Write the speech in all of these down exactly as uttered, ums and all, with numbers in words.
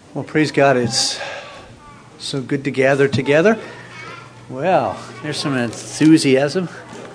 Well, praise God, it's so good to gather together. Well, there's some enthusiasm.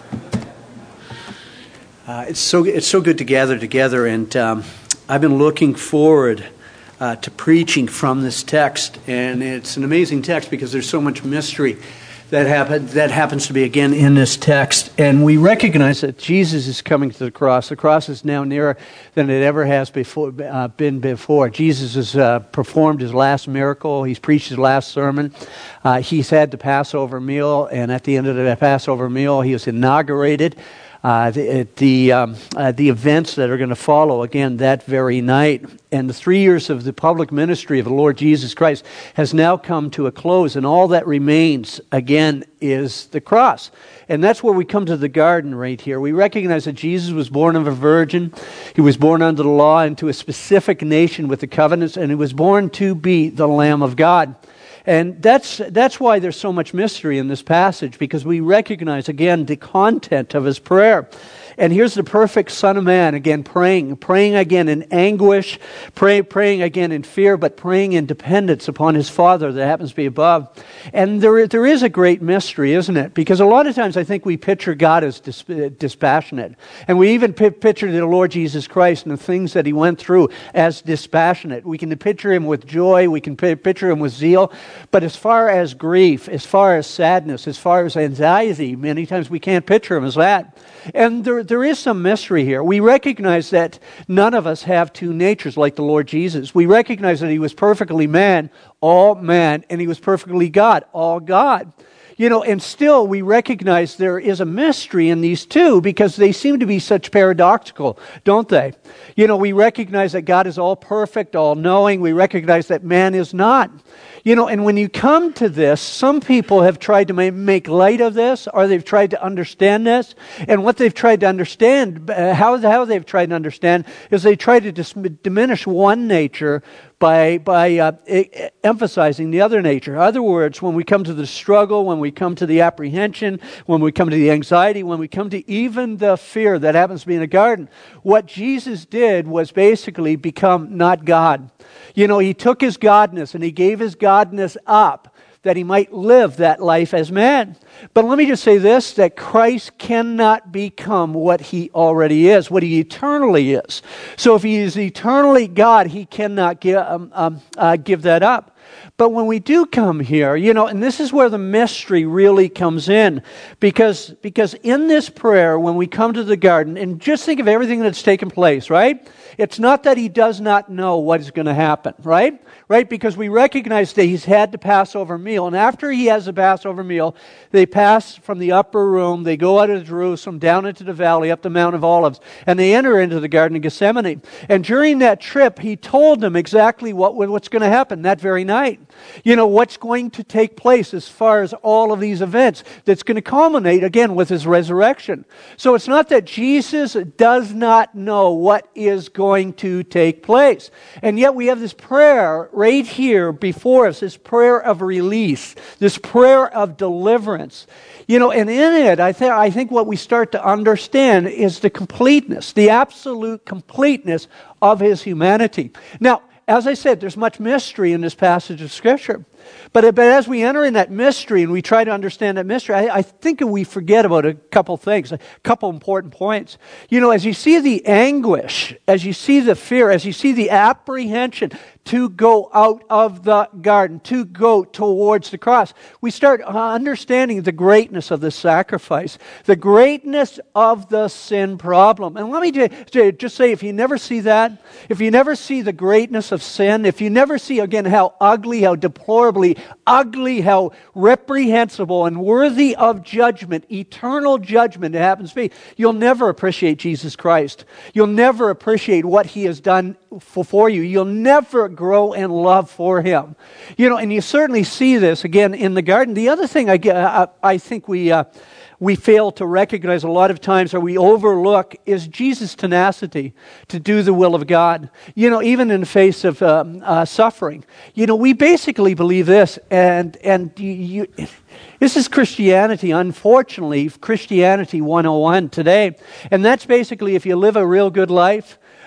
Uh, it's so it's so good to gather together, and um, I've been looking forward uh, to preaching from this text, and it's an amazing text because there's so much mystery that happen, that happens to be, again, in this text. And we recognize that Jesus is coming to the cross. The cross is now nearer than it ever has before uh, been before. Jesus has uh, performed his last miracle. He's preached his last sermon. Uh, he's had the Passover meal, and at the end of the Passover meal, he was inaugurated. Uh, the the, um, uh, the events that are going to follow, again, that very night. And the three years of the public ministry of the Lord Jesus Christ has now come to a close, and all that remains, again, is the cross. And that's where we come to the garden right here. We recognize that Jesus was born of a virgin. He was born under the law into a specific nation with the covenants, and he was born to be the Lamb of God. And that's that's why there's so much mystery in this passage, because we recognize, again, the content of his prayer. And here's the perfect Son of Man, again, praying, praying again in anguish, pray, praying again in fear, but praying in dependence upon his Father that happens to be above. And there, there is a great mystery, isn't it? Because a lot of times I think we picture God as dis- dispassionate. And we even p- picture the Lord Jesus Christ and the things that he went through as dispassionate. We can picture him with joy, we can p- picture him with zeal. But as far as grief, as far as sadness, as far as anxiety, many times we can't picture him as that. And there, there is some mystery here. We recognize that none of us have two natures like the Lord Jesus. We recognize that he was perfectly man, all man, and he was perfectly God, all God. You know, and still we recognize there is a mystery in these two because they seem to be such paradoxical, don't they? You know, we recognize that God is all perfect, all knowing. We recognize that man is not. You know, and when you come to this, some people have tried to make light of this, or they've tried to understand this. And what they've tried to understand, uh, how, how they've tried to understand, is they try to dis- diminish one nature by by uh, e- emphasizing the other nature. In other words, when we come to the struggle, when we come to the apprehension, when we come to the anxiety, when we come to even the fear that happens to be in a garden, what Jesus did was basically become not God. You know, he took his godness and he gave his godness up that he might live that life as man. But let me just say this, that Christ cannot become what he already is, what he eternally is. So if he is eternally God, he cannot give, um, um, uh, give that up. But when we do come here, you know, and this is where the mystery really comes in, because, because in this prayer, when we come to the garden, and just think of everything that's taken place, right? It's not that he does not know what is going to happen, right? Right? Because we recognize that he's had the Passover meal, and after he has the Passover meal, they pass from the upper room, they go out of Jerusalem, down into the valley, up the Mount of Olives, and they enter into the Garden of Gethsemane. And during that trip, he told them exactly what what's going to happen that very night. You know, what's going to take place as far as all of these events that's going to culminate, again, with his resurrection. So it's not that Jesus does not know what is going to take place. And yet we have this prayer right here before us, this prayer of release, this prayer of deliverance. You know, and in it, I, th- I think what we start to understand is the completeness, the absolute completeness of his humanity. Now, as I said, there's much mystery in this passage of Scripture. But, but as we enter in that mystery and we try to understand that mystery, I, I think we forget about a couple things, a couple important points. You know, as you see the anguish, as you see the fear, as you see the apprehension to go out of the garden, to go towards the cross, we start understanding the greatness of the sacrifice, the greatness of the sin problem. And let me just say, if you never see that, if you never see the greatness of sin, if you never see, again, how ugly, how deplorably ugly, how reprehensible and worthy of judgment, eternal judgment it happens to be, you'll never appreciate Jesus Christ. You'll never appreciate what he has done for you. You'll never grow in love for him. You know, and you certainly see this again in the garden. The other thing I, I, I think we uh, we fail to recognize a lot of times, or we overlook, is Jesus' tenacity to do the will of God. You know, even in the face of um, uh, suffering. You know, we basically believe this, and and you, you, this is Christianity, unfortunately, Christianity one oh one today. And that's basically, if you live a real good life,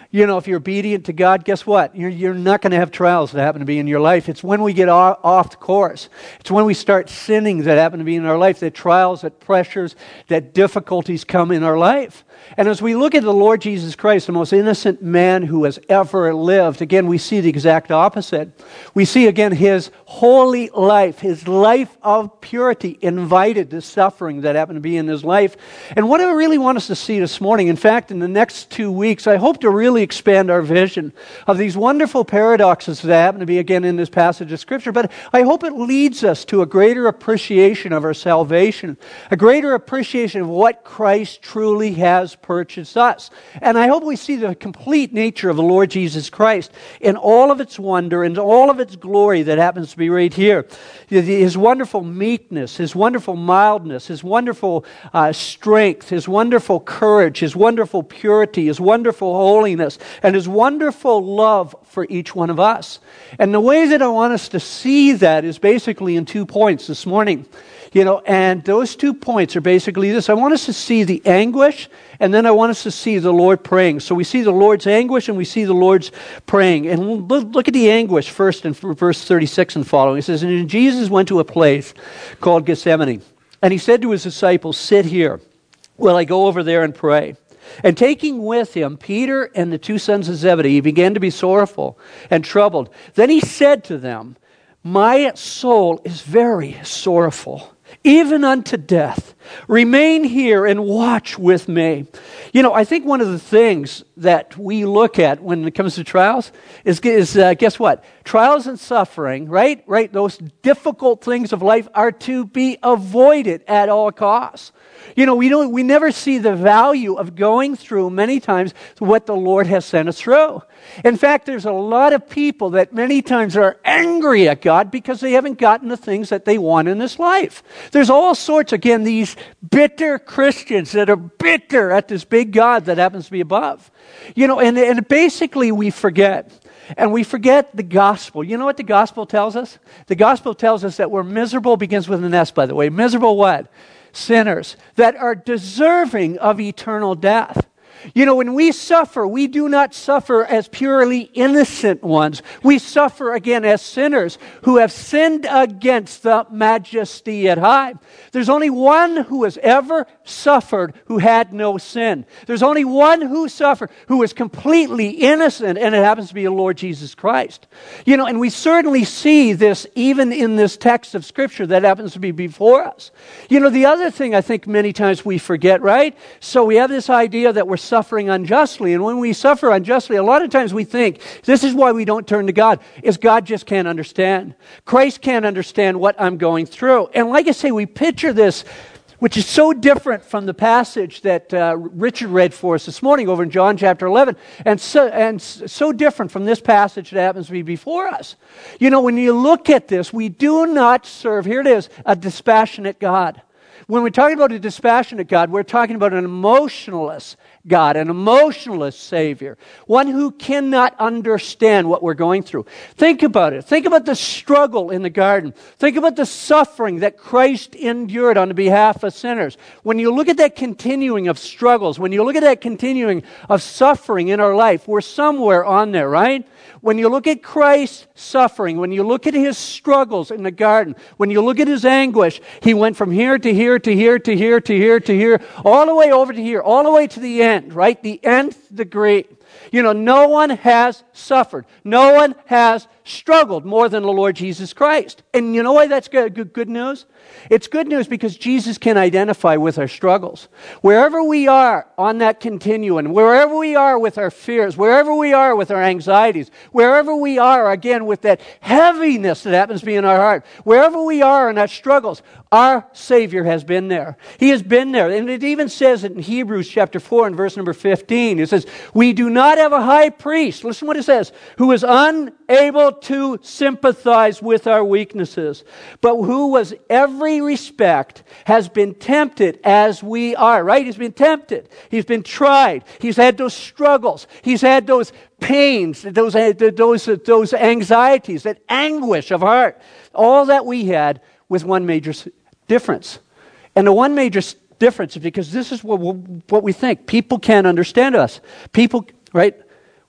You know, if you're obedient to God, guess what? You're, you're not going to have trials that happen to be in your life. It's when we get off, off the course. It's when we start sinning that happen to be in our life, that trials, that pressures, that difficulties come in our life. And as we look at the Lord Jesus Christ, the most innocent man who has ever lived, again, we see the exact opposite. We see, again, his holy life, his life of purity invited the suffering that happened to be in his life. And what I really want us to see this morning, in fact, in the next two weeks, I hope to really expand our vision of these wonderful paradoxes that happen to be, again, in this passage of Scripture. But I hope it leads us to a greater appreciation of our salvation, a greater appreciation of what Christ truly has purchased us. And I hope we see the complete nature of the Lord Jesus Christ in all of its wonder and all of its glory that happens to be right here. His wonderful meekness, His wonderful mildness, His wonderful uh, strength, His wonderful courage, His wonderful purity, His wonderful holiness, and His wonderful love for each one of us. And the way that I want us to see that is basically in two points this morning. You know, and those two points are basically this. I want us to see the anguish, and then I want us to see the Lord praying. So we see the Lord's anguish, and we see the Lord's praying. And look at the anguish first in verse thirty-six and following. It says, "And Jesus went to a place called Gethsemane, and He said to His disciples, 'Sit here while I go over there and pray.' And taking with Him Peter and the two sons of Zebedee, He began to be sorrowful and troubled. Then He said to them, 'My soul is very sorrowful, even unto death. Remain here and watch with me.'" You know, I think one of the things that we look at when it comes to trials is, is uh, guess what? Trials and suffering, right? Right? Those difficult things of life are to be avoided at all costs. You know, we don't, we never see the value of going through many times what the Lord has sent us through. In fact, there's a lot of people that many times are angry at God because they haven't gotten the things that they want in this life. There's all sorts, again, these bitter Christians that are bitter at this big God that happens to be above. You know, and, and basically we forget. And we forget the gospel. You know what the gospel tells us? The gospel tells us that we're miserable, begins with an S, by the way. Miserable what? Sinners that are deserving of eternal death. You know, when we suffer, we do not suffer as purely innocent ones. We suffer, again, as sinners who have sinned against the majesty at high. There's only one who has ever suffered who had no sin. There's only one who suffered who is completely innocent, and it happens to be the Lord Jesus Christ. You know, and we certainly see this even in this text of Scripture that happens to be before us. You know, the other thing I think many times we forget, right? So we have this idea that we're suffering unjustly, and when we suffer unjustly, a lot of times we think, this is why we don't turn to God, is God just can't understand. Christ can't understand what I'm going through. And like I say, we picture this, which is so different from the passage that uh, Richard read for us this morning over in John chapter eleven, and so, and so different from this passage that happens to be before us. You know, when you look at this, we do not serve, here it is, a dispassionate God. When we're talking about a dispassionate God, we're talking about an emotionalist God, an emotionalist Savior, one who cannot understand what we're going through. Think about it. Think about the struggle in the garden. Think about the suffering that Christ endured on behalf of sinners. When you look at that continuing of struggles, when you look at that continuing of suffering in our life, we're somewhere on there, right? When you look at Christ's suffering, when you look at His struggles in the garden, when you look at His anguish, He went from here to here to here to here to here to here, all the way over to here, all the way to the end, right? The nth degree. You know, no one has suffered. No one has struggled more than the Lord Jesus Christ. And you know why that's good, good news? It's good news because Jesus can identify with our struggles. Wherever we are on that continuum, wherever we are with our fears, wherever we are with our anxieties, wherever we are, again, with that heaviness that happens to be in our heart, wherever we are in our struggles, our Savior has been there. He has been there. And it even says it in Hebrews chapter four and verse number fifteen. It says, "We do not have a high priest," listen what it says, "who is unable to sympathize with our weaknesses, but who was every respect has been tempted as we are," right? He's been tempted. He's been tried. He's had those struggles. He's had those pains, those, those, those anxieties, that anguish of heart. All that we had with one major difference. And the one major difference is because this is what, what we think. People can't understand us. People, right?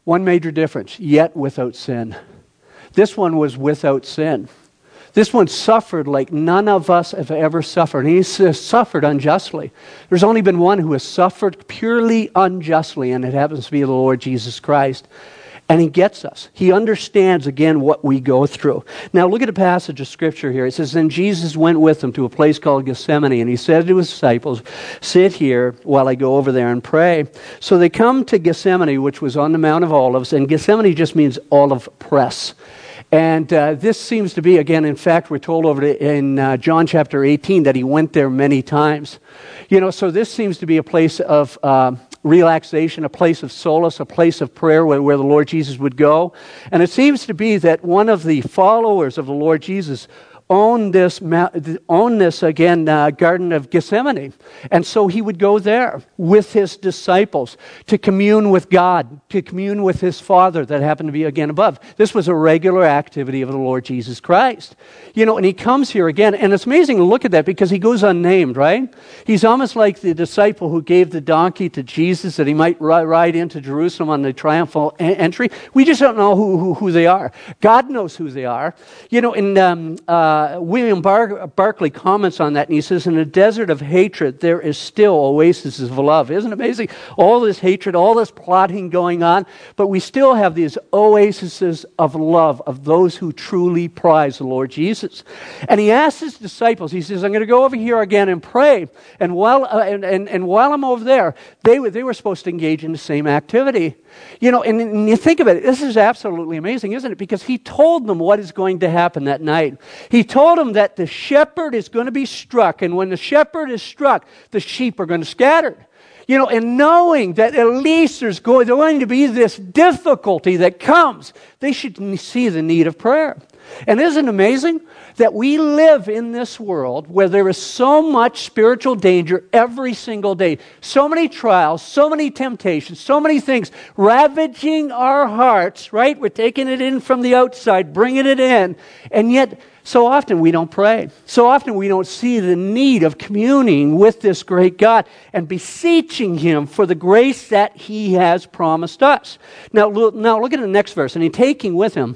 One major difference, yet without sin. This one was without sin. This one suffered like none of us have ever suffered. He suffered unjustly. There's only been one who has suffered purely unjustly, and it happens to be the Lord Jesus Christ. And he gets us. He understands, again, what we go through. Now, look at a passage of Scripture here. It says, "Then Jesus went with them to a place called Gethsemane, and he said to his disciples, 'Sit here while I go over there and pray.' So they come to Gethsemane, which was on the Mount of Olives, and Gethsemane just means olive press. And uh, this seems to be, again, in fact, we're told over in uh, John chapter eighteen that he went there many times. You know, so this seems to be a place of Uh, relaxation, a place of solace, a place of prayer where, where the Lord Jesus would go. And it seems to be that one of the followers of the Lord Jesus owned this, owned this again, uh, Garden of Gethsemane. And so he would go there with his disciples to commune with God, to commune with his Father that happened to be again above. This was a regular activity of the Lord Jesus Christ. You know, and he comes here again, and it's amazing to look at that because he goes unnamed, right? He's almost like the disciple who gave the donkey to Jesus that he might ride into Jerusalem on the triumphal entry. We just don't know who, who, who they are. God knows who they are. You know, in um, uh, Uh, William Bar- Barclay comments on that, and he says, "In a desert of hatred, there is still oases of love." Isn't it amazing? All this hatred, all this plotting going on, but we still have these oases of love of those who truly prize the Lord Jesus. And he asks his disciples, he says, "I'm going to go over here again and pray." And while uh, and, and, and while I'm over there, they were, they were supposed to engage in the same activity. You know, and, and you think about it, this is absolutely amazing, isn't it? Because he told them what is going to happen that night. He told them that the shepherd is going to be struck, and when the shepherd is struck, the sheep are going to scatter. You know, and knowing that at least there's going, going to be this difficulty that comes, they should see the need of prayer. And isn't it amazing that we live in this world where there is so much spiritual danger every single day, so many trials, so many temptations, so many things ravaging our hearts, right? We're taking it in from the outside, bringing it in, and yet so often we don't pray. So often we don't see the need of communing with this great God and beseeching Him for the grace that He has promised us. Now, now look at the next verse. "And He taking with Him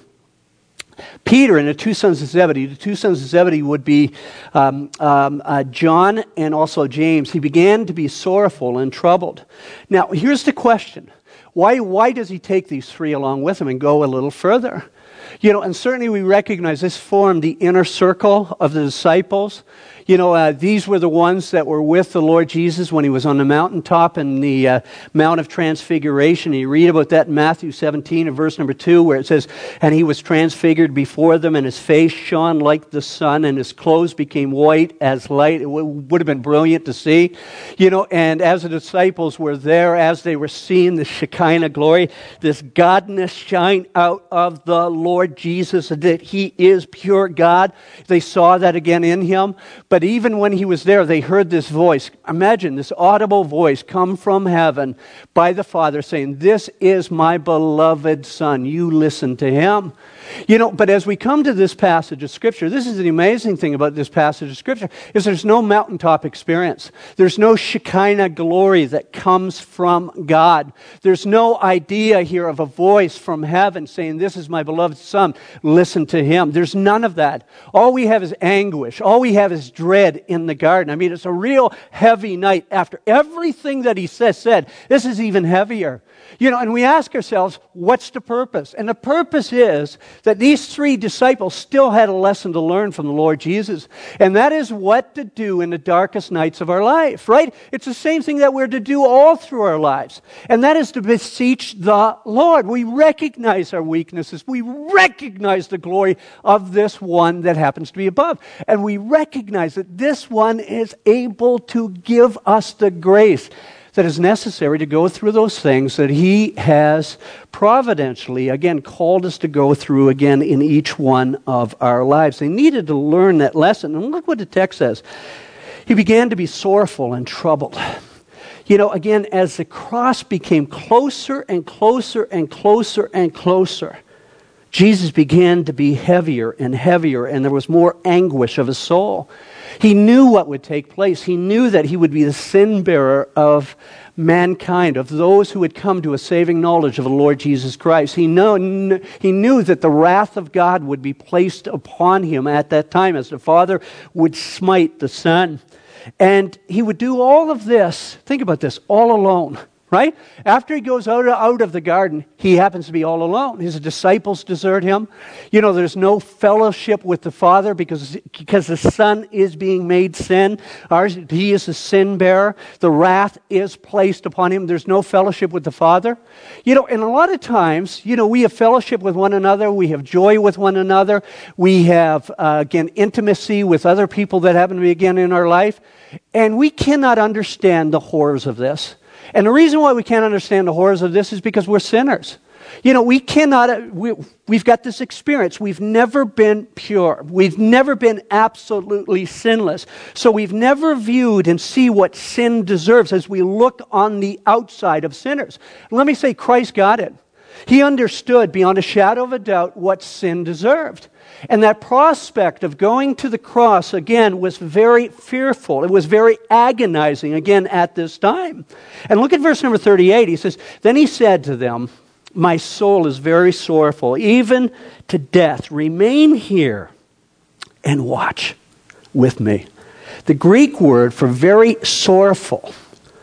Peter and the two sons of Zebedee." The two sons of Zebedee would be um, um, uh, John and also James. "He began to be sorrowful and troubled." Now, here's the question. Why, why does he take these three along with him and go a little further? You know, and certainly we recognize this formed the inner circle of the disciples. You know, uh, these were the ones that were with the Lord Jesus when He was on the mountaintop in the uh, Mount of Transfiguration. You read about that in Matthew seventeen and verse number two, where it says, "And He was transfigured before them, and His face shone like the sun, and His clothes became white as light." It w- would have been brilliant to see. You know, and as the disciples were there, as they were seeing the Shekinah glory, this godness shine out of the Lord Jesus, that He is pure God. They saw that again in Him. But even when He was there, they heard this voice. Imagine this audible voice come from heaven by the Father saying, "This is my beloved Son. You listen to Him." You know, but as we come to this passage of Scripture, this is the amazing thing about this passage of Scripture, is there's no mountaintop experience. There's no Shekinah glory that comes from God. There's no idea here of a voice from heaven saying, "This is my beloved Son. Listen to Him." There's none of that. All we have is anguish. All we have is dread in the garden. I mean, it's a real heavy night. After everything that He says, said, this is even heavier. You know, and we ask ourselves, what's the purpose? And the purpose is that these three disciples still had a lesson to learn from the Lord Jesus. And that is what to do in the darkest nights of our life, right? It's the same thing that we're to do all through our lives. And that is to beseech the Lord. We recognize our weaknesses. We recognize the glory of this one that happens to be above. And we recognize that this one is able to give us the grace that is necessary to go through those things that He has providentially, again, called us to go through again in each one of our lives. They needed to learn that lesson. And look what the text says. "He began to be sorrowful and troubled." You know, again, as the cross became closer and closer and closer and closer, Jesus began to be heavier and heavier, and there was more anguish of His soul. He knew what would take place. He knew that He would be the sin bearer of mankind, of those who had come to a saving knowledge of the Lord Jesus Christ. He, know, he knew that the wrath of God would be placed upon him at that time as the Father would smite the Son. And he would do all of this, think about this, all alone. Right? After he goes out, out of the garden, he happens to be all alone. His disciples desert him. You know, there's no fellowship with the Father because, because the Son is being made sin. Ours, he is a sin bearer. The wrath is placed upon him. There's no fellowship with the Father. You know, and a lot of times, you know, we have fellowship with one another. We have joy with one another. We have, uh, again, intimacy with other people that happen to be, again, in our life. And we cannot understand the horrors of this. And the reason why we can't understand the horrors of this is because we're sinners. You know, we cannot, we, we've got this experience. We've never been pure. We've never been absolutely sinless. So we've never viewed and see what sin deserves as we look on the outside of sinners. Let me say, Christ got it. He understood beyond a shadow of a doubt what sin deserved. And that prospect of going to the cross, again, was very fearful. It was very agonizing, again, at this time. And look at verse number thirty-eight. He says, "Then he said to them, 'My soul is very sorrowful, even to death. Remain here and watch with me.'" The Greek word for very sorrowful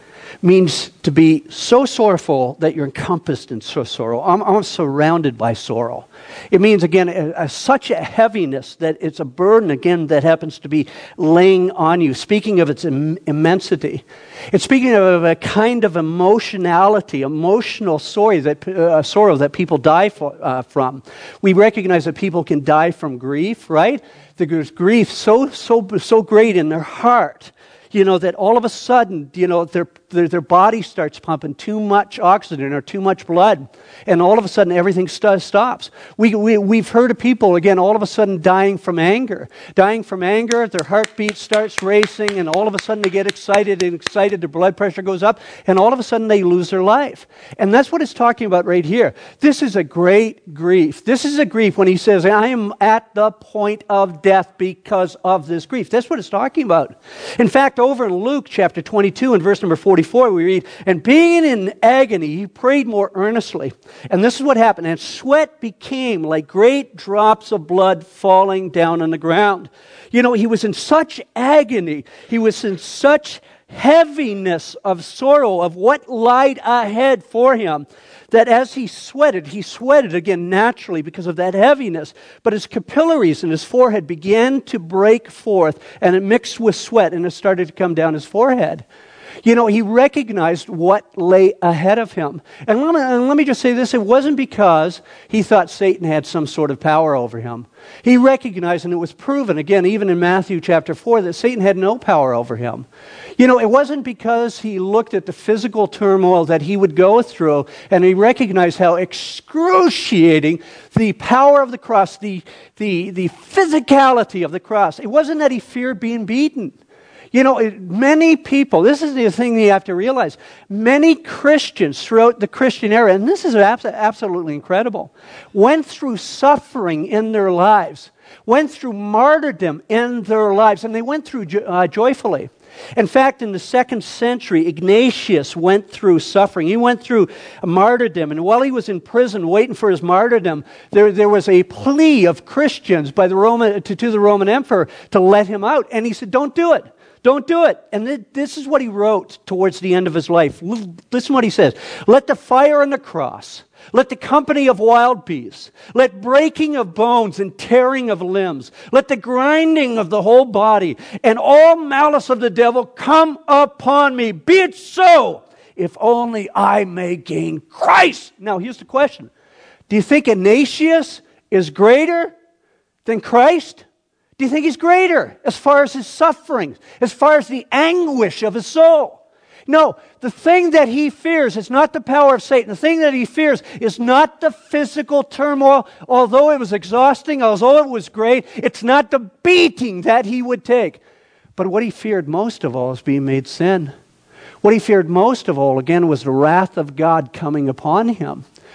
means to be so sorrowful that you're encompassed in so sorrow. I'm, I'm surrounded by sorrow. It means, again, a, a, such a heaviness that it's a burden, again, that happens to be laying on you. Speaking of its Im- immensity. It's speaking of a kind of emotionality, emotional sorrow that, uh, sorrow that people die for, uh, from. We recognize that people can die from grief, right? There's grief so, so, so great in their heart, you know, that all of a sudden, you know, their, their their body starts pumping too much oxygen or too much blood, and all of a sudden everything st- stops. We, we, we've heard of people, again, all of a sudden dying from anger. Dying from anger, their heartbeat starts racing, and all of a sudden they get excited and excited, their blood pressure goes up, and all of a sudden they lose their life. And that's what it's talking about right here. This is a great grief. This is a grief when he says, "I am at the point of death because of this grief." That's what it's talking about. In fact, over in Luke chapter twenty-two and verse number forty-four, we read, "And being in agony, he prayed more earnestly." And this is what happened. "And sweat became like great drops of blood falling down on the ground." You know, he was in such agony. He was in such heaviness of sorrow of what lied ahead for him, that as he sweated, he sweated again naturally because of that heaviness, but his capillaries in his forehead began to break forth, and it mixed with sweat, and it started to come down his forehead. You know, he recognized what lay ahead of him. And let me, and let me just say this, it wasn't because he thought Satan had some sort of power over him. He recognized, and it was proven, again, even in Matthew chapter four, that Satan had no power over him. You know, it wasn't because he looked at the physical turmoil that he would go through, and he recognized how excruciating the power of the cross, the, the, the physicality of the cross. It wasn't that he feared being beaten. You know, many people, this is the thing you have to realize, many Christians throughout the Christian era, and this is absolutely incredible, went through suffering in their lives, went through martyrdom in their lives, and they went through uh, joyfully. In fact, in the second century, Ignatius went through suffering. He went through martyrdom, and while he was in prison waiting for his martyrdom, there, there was a plea of Christians by the Roman, to, to the Roman emperor to let him out, and he said, "Don't do it. Don't do it." And th- this is what he wrote towards the end of his life. L- listen what he says. "Let the fire on the cross, let the company of wild beasts, let breaking of bones and tearing of limbs, let the grinding of the whole body, and all malice of the devil come upon me. Be it so, if only I may gain Christ." Now, here's the question. Do you think Ignatius is greater than Christ? Do you think he's greater as far as his suffering, as far as the anguish of his soul? No, the thing that he fears is not the power of Satan. The thing that he fears is not the physical turmoil, although it was exhausting, although it was great. It's not the beating that he would take. But what he feared most of all is being made sin. What he feared most of all, again, was the wrath of God coming upon him.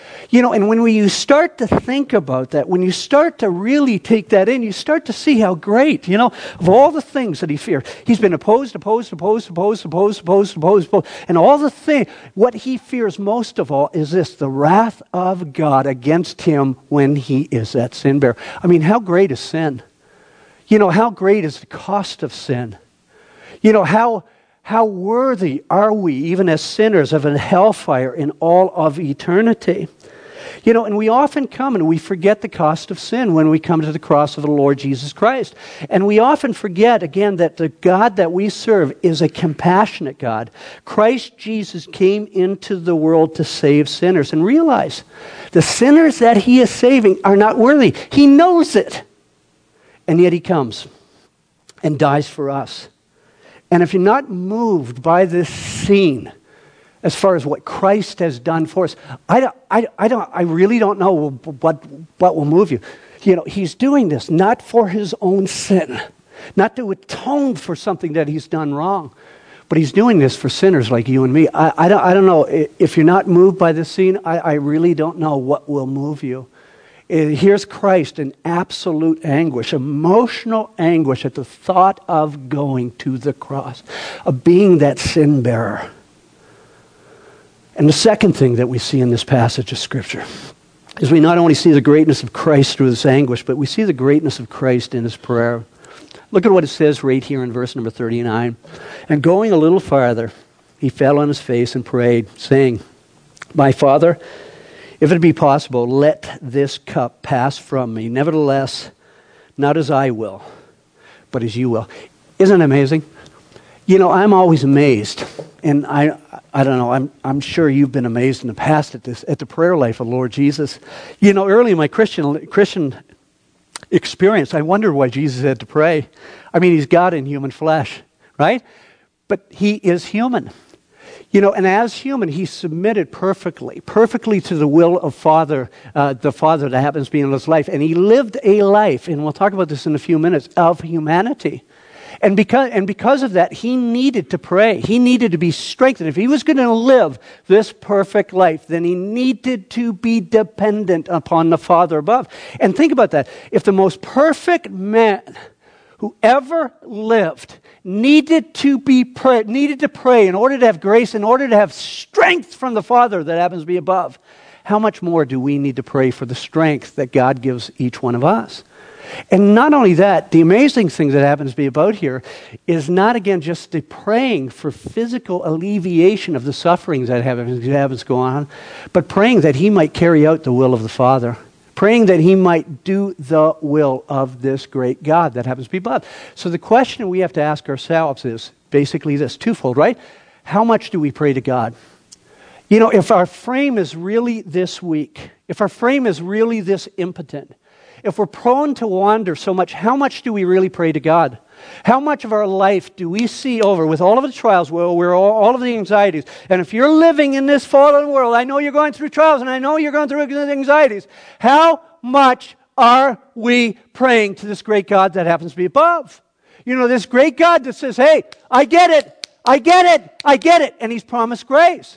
You know, and when we, you start to think about that, when you start to really take that in, you start to see how great, you know, of all the things that he feared. He's been opposed, opposed, opposed, opposed, opposed, opposed, opposed, opposed. And all the things, what he fears most of all is this, the wrath of God against him when he is that sin bearer. I mean, how great is sin? You know, how great is the cost of sin? You know, how... How worthy are we, even as sinners, of a hellfire in all of eternity? You know, and we often come and we forget the cost of sin when we come to the cross of the Lord Jesus Christ. And we often forget, again, that the God that we serve is a compassionate God. Christ Jesus came into the world to save sinners. And realize, the sinners that he is saving are not worthy. He knows it. And yet he comes and dies for us. And if you're not moved by this scene, as far as what Christ has done for us, I don't, I, I don't, I really don't know what what will move you. You know, he's doing this not for his own sin, not to atone for something that he's done wrong, but he's doing this for sinners like you and me. I, I don't, I don't know if you're not moved by this scene. I, I really don't know what will move you. Here's Christ in absolute anguish, emotional anguish at the thought of going to the cross, of being that sin bearer. And the second thing that we see in this passage of Scripture is we not only see the greatness of Christ through this anguish, but we see the greatness of Christ in his prayer. Look at what it says right here in verse number thirty-nine. And going a little farther, he fell on his face and prayed, saying, "My Father, if it be possible, let this cup pass from me. Nevertheless, not as I will, but as you will." Isn't it amazing? You know, I'm always amazed, and I I don't know, I'm I'm sure you've been amazed in the past at this, at the prayer life of Lord Jesus. You know, early in my Christian Christian experience, I wondered why Jesus had to pray. I mean, he's God in human flesh, right? But he is human. You know, and as human, he submitted perfectly, perfectly to the will of Father, uh, the Father that happens to be in his life. And he lived a life, and we'll talk about this in a few minutes, of humanity. And because, and because of that, he needed to pray. He needed to be strengthened. If he was going to live this perfect life, then he needed to be dependent upon the Father above. And think about that. If the most perfect man who ever lived needed to be pray, needed to pray in order to have grace, in order to have strength from the Father that happens to be above, how much more do we need to pray for the strength that God gives each one of us? And not only that, the amazing thing that happens to be about here is not, again, just the praying for physical alleviation of the sufferings that happens, happens to go on, but praying that he might carry out the will of the Father. Praying that he might do the will of this great God that happens to be above. So the question we have to ask ourselves is basically this, twofold, right? How much do we pray to God? You know, if our frame is really this weak, if our frame is really this impotent, if we're prone to wander so much, how much do we really pray to God? How much of our life do we see over with all of the trials, well, we're all, all of the anxieties? And if you're living in this fallen world, I know you're going through trials, and I know you're going through anxieties. How much are we praying to this great God that happens to be above? You know, this great God that says, hey, I get it, I get it, I get it, and he's promised grace.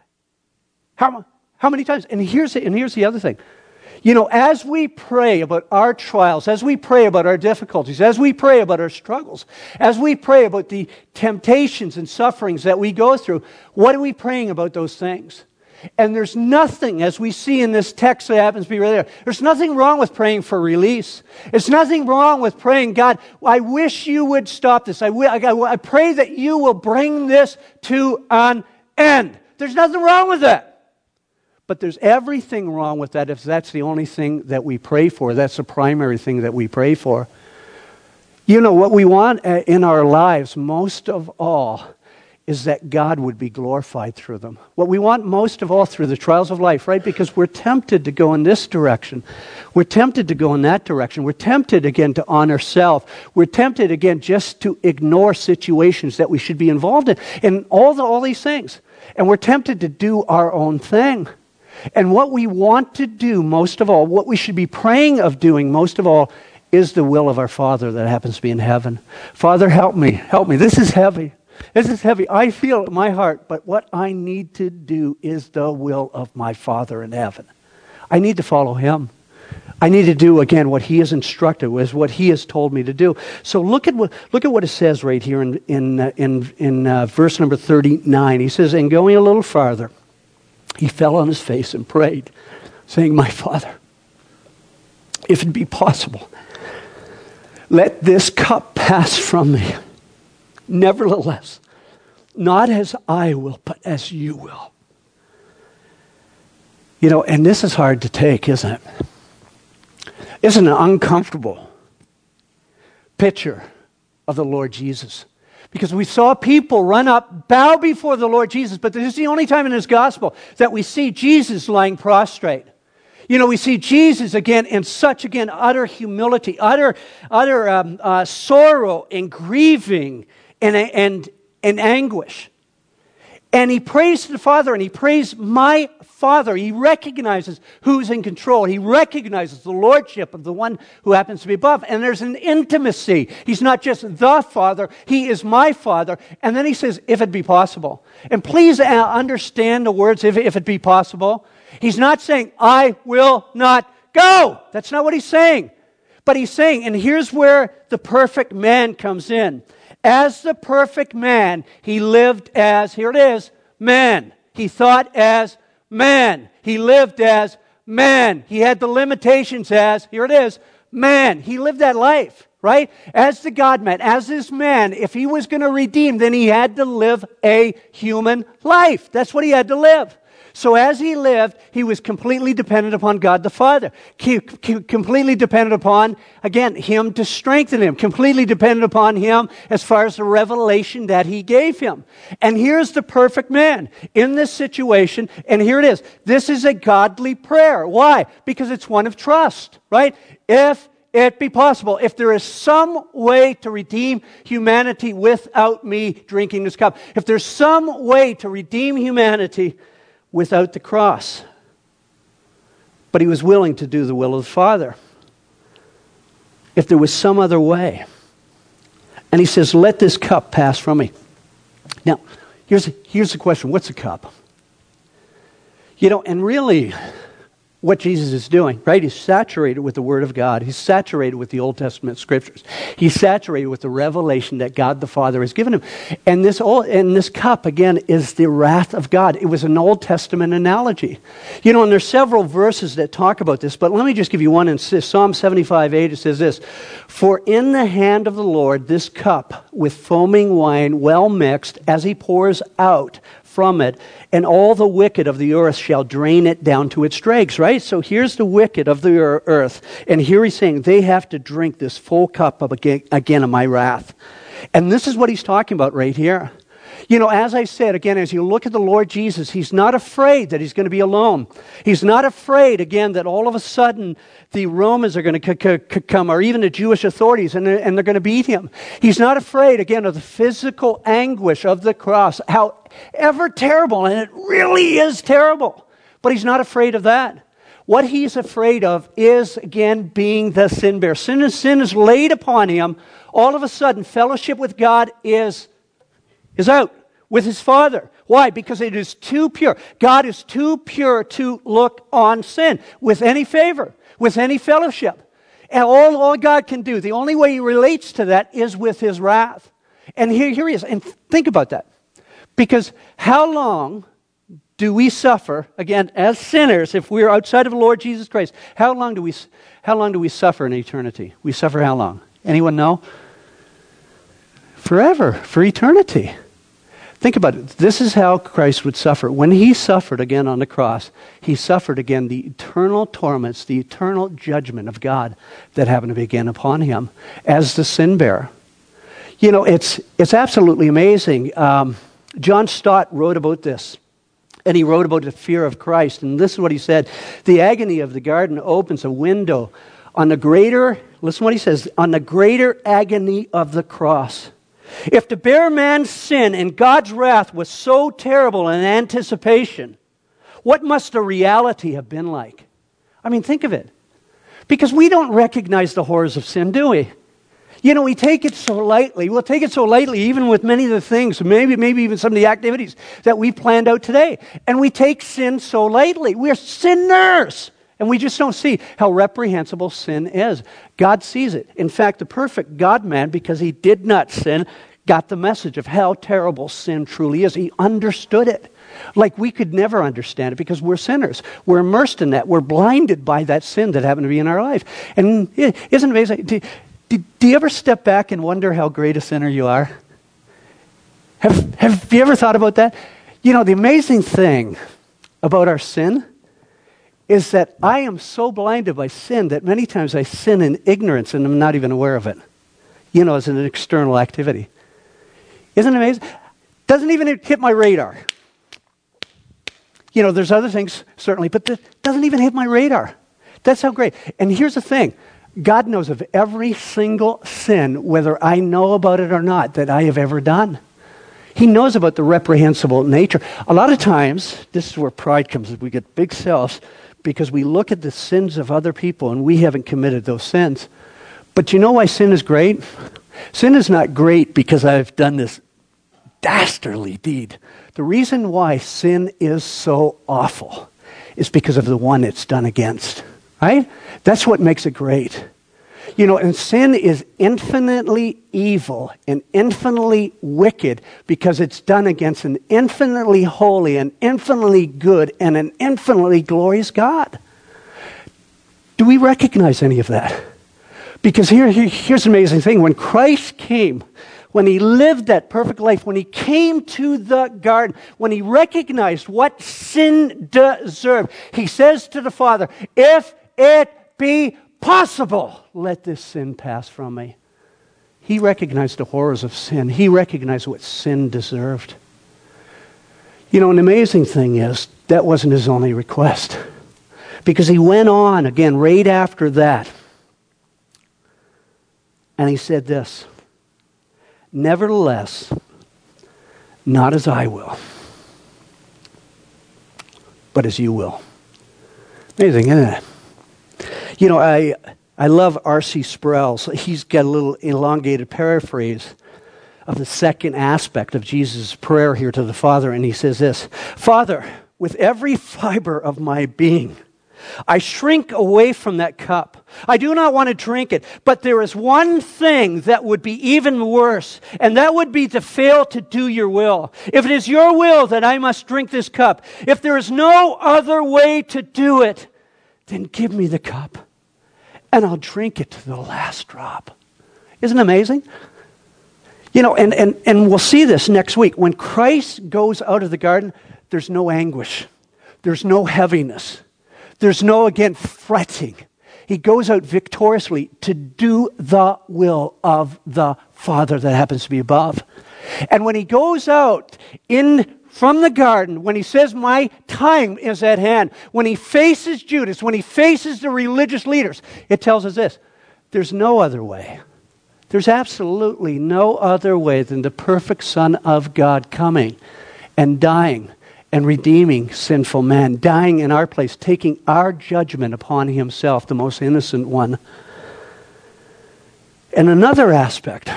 How, how many times? And here's, and here's the other thing. You know, as we pray about our trials, as we pray about our difficulties, as we pray about our struggles, as we pray about the temptations and sufferings that we go through, what are we praying about those things? And there's nothing, as we see in this text that happens to be right there, there's nothing wrong with praying for release. There's nothing wrong with praying, God, I wish you would stop this. I, will, I, I pray that you will bring this to an end. There's nothing wrong with that. But there's everything wrong with that if that's the only thing that we pray for. That's the primary thing that we pray for. You know, what we want in our lives most of all is that God would be glorified through them. What we want most of all through the trials of life, right? Because we're tempted to go in this direction. We're tempted to go in that direction. We're tempted, again, to honor self. We're tempted, again, just to ignore situations that we should be involved in. And all, the, all these things. And we're tempted to do our own thing. And what we want to do most of all, what we should be praying of doing most of all, is the will of our Father that happens to be in heaven. Father, help me, help me. This is heavy. This is heavy. I feel it in my heart, but what I need to do is the will of my Father in heaven. I need to follow him. I need to do, again, what he has instructed, is what he has told me to do. So look at what look at what it says right here in in uh, in, in uh, verse number thirty-nine. He says, and going a little farther, he fell on his face and prayed, saying, my Father, if it be possible, let this cup pass from me. Nevertheless, not as I will, but as you will. You know, and this is hard to take, isn't it? Isn't it an uncomfortable picture of the Lord Jesus? Because we saw people run up, bow before the Lord Jesus, but this is the only time in his gospel that we see Jesus lying prostrate. You know, we see Jesus again in such, again, utter humility, utter, utter um, uh, sorrow and grieving and, and, and anguish. And he prays to the Father, and he prays, my Father. He recognizes who's in control. He recognizes the lordship of the one who happens to be above. And there's an intimacy. He's not just the Father. He is my Father. And then he says, if it be possible. And please understand the words, if, if it be possible. He's not saying, I will not go. That's not what he's saying. But he's saying, and here's where the perfect man comes in. As the perfect man, he lived as, here it is, man. He thought as man. He lived as man. He had the limitations as, here it is, man. He lived that life, right? As the God-man, as this man, if he was going to redeem, then he had to live a human life. That's what he had to live. So as he lived, he was completely dependent upon God the Father. Completely dependent upon, again, him to strengthen him. Completely dependent upon him as far as the revelation that he gave him. And here's the perfect man in this situation. And here it is. This is a godly prayer. Why? Because it's one of trust, right? If it be possible, if there is some way to redeem humanity without me drinking this cup, if there's some way to redeem humanity without the cross. But he was willing to do the will of the Father. If there was some other way. And he says, let this cup pass from me. Now, here's, here's the question. What's a cup? You know, and really, what Jesus is doing, right? He's saturated with the Word of God. He's saturated with the Old Testament Scriptures. He's saturated with the revelation that God the Father has given him. And this old, and this cup, again, is the wrath of God. It was an Old Testament analogy. You know, and there's several verses that talk about this, but let me just give you one. In Psalm seventy-five eight, it says this, for in the hand of the Lord this cup with foaming wine well mixed as he pours out from it, and all the wicked of the earth shall drain it down to its dregs, right? So here's the wicked of the earth, and here he's saying they have to drink this full cup of again, again of my wrath. And this is what he's talking about right here. You know, as I said, again, as you look at the Lord Jesus, he's not afraid that he's going to be alone. He's not afraid, again, that all of a sudden the Romans are going to c- c- come, or even the Jewish authorities, and they're, and they're going to beat him. He's not afraid, again, of the physical anguish of the cross, however terrible, and it really is terrible. But he's not afraid of that. What he's afraid of is, again, being the sin bearer. Sin and sin is laid upon him. All of a sudden, fellowship with God is is out with his Father. Why? Because it is too pure. God is too pure to look on sin with any favor, with any fellowship. And all, all God can do, the only way he relates to that is with his wrath. And here, here he is. And think about that. Because how long do we suffer, again, as sinners, if we're outside of the Lord Jesus Christ, how long do we, how long do we suffer in eternity? We suffer how long? Anyone know? Forever, for eternity. Think about it. This is how Christ would suffer. When he suffered again on the cross, he suffered again the eternal torments, the eternal judgment of God that happened to be again upon him as the sin bearer. You know, it's it's absolutely amazing. Um, John Stott wrote about this, and he wrote about the fear of Christ. And this is what he said. The agony of the garden opens a window on the greater, listen what he says, on the greater agony of the cross. If to bear man's sin and God's wrath was so terrible in anticipation, what must the reality have been like? I mean, think of it. Because we don't recognize the horrors of sin, do we? You know, we take it so lightly. We'll take it so lightly even with many of the things, maybe maybe even some of the activities that we planned out today. And we take sin so lightly. We're sinners. And we just don't see how reprehensible sin is. God sees it. In fact, the perfect God-man, because he did not sin, got the message of how terrible sin truly is. He understood it. Like we could never understand it because we're sinners. We're immersed in that. We're blinded by that sin that happened to be in our life. And isn't it amazing? Do, do, do you ever step back and wonder how great a sinner you are? Have, have you ever thought about that? You know, the amazing thing about our sin is that I am so blinded by sin that many times I sin in ignorance and I'm not even aware of it. You know, as an external activity. Isn't it amazing? Doesn't even hit my radar. You know, there's other things, certainly, but that doesn't even hit my radar. That's how great. And here's the thing. God knows of every single sin, whether I know about it or not, that I have ever done. He knows about the reprehensible nature. A lot of times, this is where pride comes. We get big selves because we look at the sins of other people and we haven't committed those sins. But you know why sin is great? Sin is not great because I've done this dastardly deed. The reason why sin is so awful is because of the one it's done against. Right? That's what makes it great. You know, and sin is infinitely evil and infinitely wicked because it's done against an infinitely holy and infinitely good and an infinitely glorious God. Do we recognize any of that? Because here, here, here's an amazing thing. When Christ came, when he lived that perfect life, when he came to the garden, when he recognized what sin deserved, he says to the Father, if it be possible, let this sin pass from me. He recognized the horrors of sin. He recognized what sin deserved. You know, an amazing thing is, that wasn't his only request. Because he went on, again, right after that, and he said this, nevertheless, not as I will, but as you will. Amazing, isn't it? You know, I I love R C Sproul. He's got a little elongated paraphrase of the second aspect of Jesus' prayer here to the Father, and he says this, Father, with every fiber of my being, I shrink away from that cup. I do not want to drink it, but there is one thing that would be even worse, and that would be to fail to do your will. If it is your will that I must drink this cup, if there is no other way to do it, then give me the cup, and I'll drink it to the last drop. Isn't it amazing? You know, and, and, and we'll see this next week. When Christ goes out of the garden, there's no anguish. There's no heaviness. There's no, again, fretting. He goes out victoriously to do the will of the Father that happens to be above. And when he goes out in from the garden, when he says, my time is at hand, when he faces Judas, when he faces the religious leaders, it tells us this, there's no other way. There's absolutely no other way than the perfect Son of God coming and dying and redeeming sinful man, dying in our place, taking our judgment upon himself, the most innocent one. And another aspect,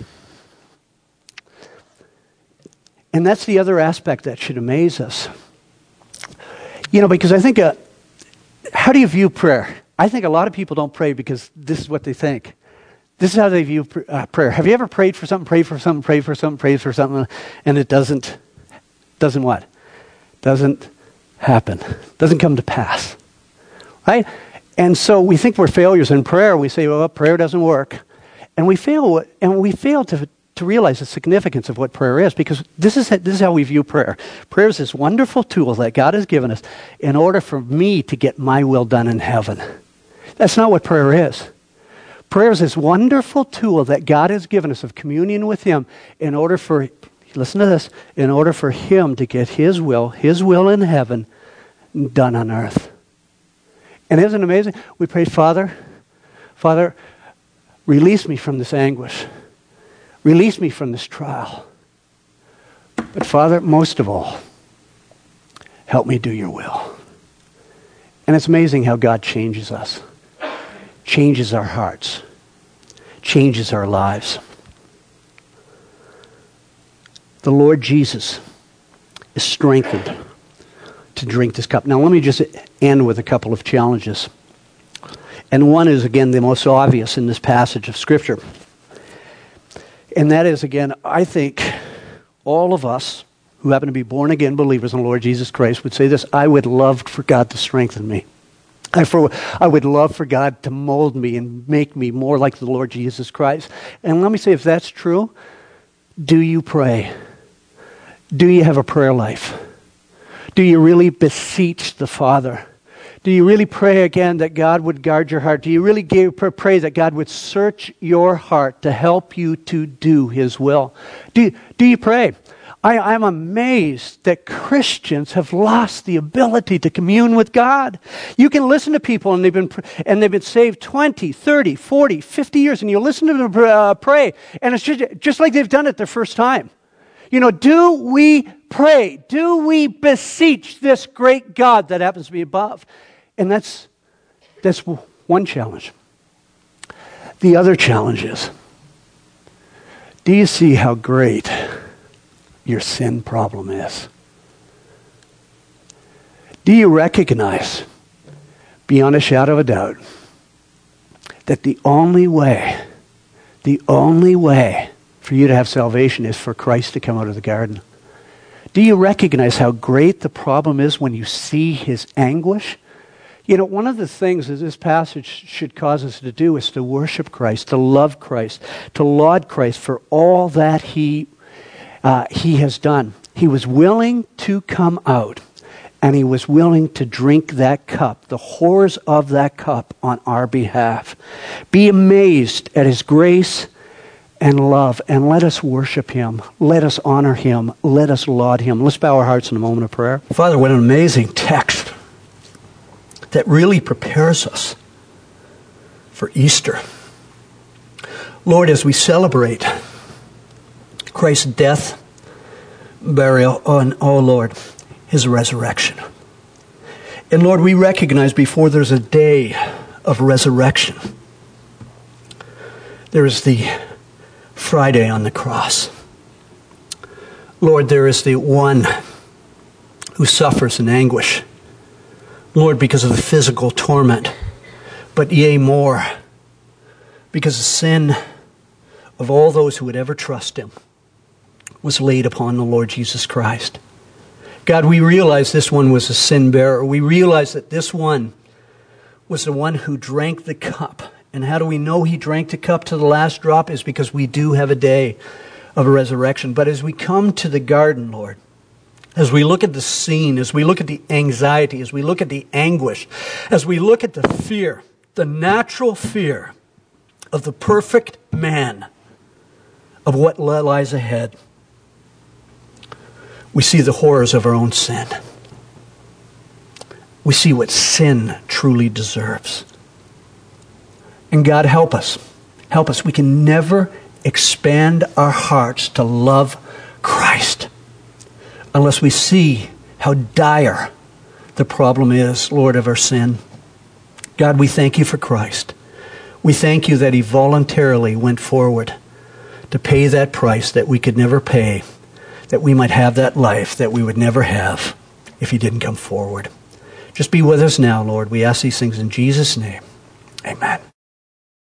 and that's the other aspect that should amaze us. You know, because I think, uh, how do you view prayer? I think a lot of people don't pray because this is what they think. This is how they view pr- uh, prayer. Have you ever prayed for something, prayed for something, prayed for something, prayed for something, and it doesn't, doesn't what? Doesn't happen. Doesn't come to pass. Right? And so we think we're failures in prayer. We say, well, prayer doesn't work. And we fail, and we fail to to realize the significance of what prayer is, because this is this is how we view prayer. Prayer is this wonderful tool that God has given us in order for me to get my will done in heaven. That's not what prayer is. Prayer is this wonderful tool that God has given us of communion with Him in order for, listen to this, in order for Him to get His will, His will in heaven, done on earth. And isn't it amazing? We pray, Father, Father, release me from this anguish. Release me from this trial. But Father, most of all, help me do your will. And it's amazing how God changes us, changes our hearts, changes our lives. The Lord Jesus is strengthened to drink this cup. Now let me just end with a couple of challenges. And one is, again, the most obvious in this passage of Scripture. And that is, again, I think all of us who happen to be born-again believers in the Lord Jesus Christ would say this: I would love for God to strengthen me. I, for, I would love for God to mold me and make me more like the Lord Jesus Christ. And let me say, if that's true, do you pray? Do you have a prayer life? Do you really beseech the Father? Do you really pray again that God would guard your heart? Do you really give, pray that God would search your heart to help you to do His will? Do, do you pray? I, I'm amazed that Christians have lost the ability to commune with God. You can listen to people and they've been and they've been saved twenty, thirty, forty, fifty years, and you listen to them uh, pray, and it's just, just like they've done it their first time. You know, do we pray? Do we beseech this great God that happens to be above? And that's that's one challenge. The other challenge is, do you see how great your sin problem is? Do you recognize, beyond a shadow of a doubt, that the only way, the only way for you to have salvation is for Christ to come out of the garden? Do you recognize how great the problem is when you see His anguish? You know, one of the things that this passage should cause us to do is to worship Christ, to love Christ, to laud Christ for all that He Uh, he has done. He was willing to come out, and He was willing to drink that cup, the horrors of that cup, on our behalf. Be amazed at His grace and love, and let us worship Him. Let us honor Him. Let us laud Him. Let's bow our hearts in a moment of prayer. Father, what an amazing text that really prepares us for Easter. Lord, as we celebrate Christ's death, burial, and, oh Lord, His resurrection. And Lord, we recognize before there's a day of resurrection, there is the Friday on the cross. Lord, there is the one who suffers in anguish, Lord, because of the physical torment, but yea more, because the sin of all those who would ever trust Him was laid upon the Lord Jesus Christ. God, we realize this one was a sin bearer. We realize that this one was the one who drank the cup. And how do we know He drank the cup to the last drop? Is because we do have a day of resurrection. But as we come to the garden, Lord, as we look at the scene, as we look at the anxiety, as we look at the anguish, as we look at the fear, the natural fear of the perfect man, of what lies ahead, we see the horrors of our own sin. We see what sin truly deserves. And God, help us. Help us. We can never expand our hearts to love Christ unless we see how dire the problem is, Lord, of our sin. God, we thank You for Christ. We thank You that He voluntarily went forward to pay that price that we could never pay, that we might have that life that we would never have if He didn't come forward. Just be with us now, Lord. We ask these things in Jesus' name. Amen.